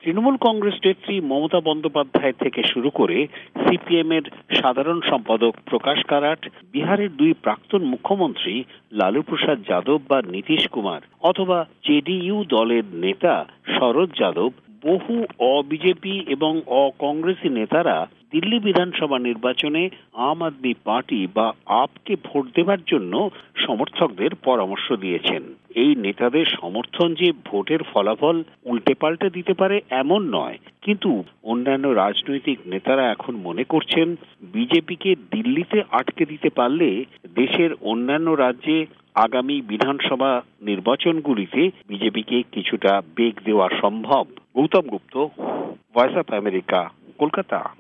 তৃণমূল কংগ্রেস নেত্রী মমতা বন্দ্যোপাধ্যায় থেকে শুরু করে সিপিএম এর সাধারণ সম্পাদক প্রকাশ কারাট, বিহারের দুই প্রাক্তন মুখ্যমন্ত্রী লালু প্রসাদ যাদব বা নীতিশ কুমার, অথবা জেডিইউ দলের নেতা শরদ যাদব, বহু অ-বিজেপি এবং অ-কংগ্রেসী নেতারা দিল্লি বিধানসভা নির্বাচনে আম আদমি পার্টি বা আপকে ভোট দেবার জন্য সমর্থকদের পরামর্শ দিয়েছেন। এই নেতাদের সমর্থন যে ভোটের ফলাফল উল্টে পাল্টে দিতে পারে এমন নয়, কিন্তু অন্যান্য রাজনৈতিক নেতারা এখন মনে করছেন বিজেপিকে দিল্লিতে আটকে দিতে পারলে দেশের অন্যান্য রাজ্যে আগামী বিধানসভা নির্বাচনগুলিতে বিজেপিকে কিছুটা বেগ দেওয়া সম্ভব। Gautam Gupta, voice of America, Kolkata.